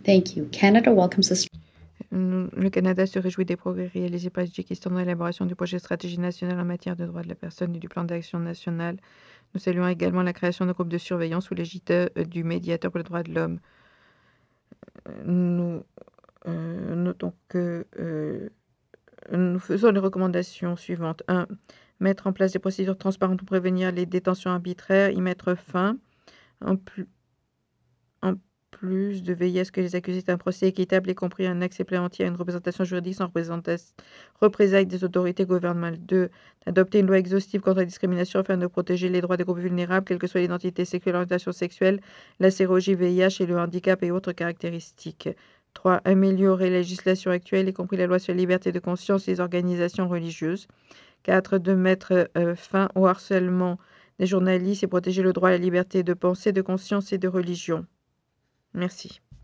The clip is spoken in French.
Thank you. Canada welcomes the Le Canada se réjouit des progrès réalisés par le Tadjikistan dans l'élaboration du projet de stratégie nationale en matière de droits de la personne et du plan d'action national. Nous saluons également la création de groupes de surveillance sous l'égide du médiateur pour les droits de l'homme. Nous notons que nous faisons les recommandations suivantes. 1. Mettre en place des procédures transparentes pour prévenir les détentions arbitraires, y mettre fin. En plus de veiller à ce que les accusés aient un procès équitable, y compris un accès préventif à une représentation juridique sans représailles des autorités gouvernementales. 2. Adopter une loi exhaustive contre la discrimination afin de protéger les droits des groupes vulnérables, quelle que soit l'identité sexuelle, l'orientation sexuelle, la sérologie VIH et le handicap et autres caractéristiques. 3. Améliorer la législation actuelle, y compris la loi sur la liberté de conscience et les organisations religieuses. 4. De mettre fin au harcèlement des journalistes et protéger le droit à la liberté de pensée, de conscience et de religion. Merci.